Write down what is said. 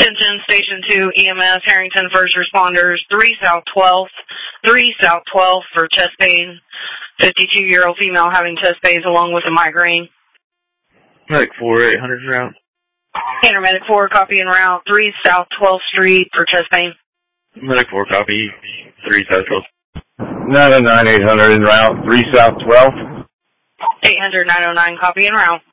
Attention, Station 2 EMS, Harrington First Responders, 3 South 12th, 3 South 12th for chest pain. 52-year-old female having chest pains along with a migraine. Medic 4, 800 route. Paramedic 4, copy en route, 3 South 12th Street for chest pain. Medic 4, copy, 3 South 12th. 909 800 en route, 3 South 12th. 800 909, copy en route.